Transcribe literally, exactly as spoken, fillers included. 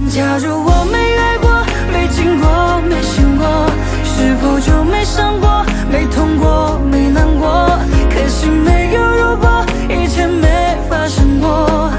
假如我没爱过，没经过，没醒过，是否就没伤过，没痛过，没难过？可惜没有如果，一切没发生过。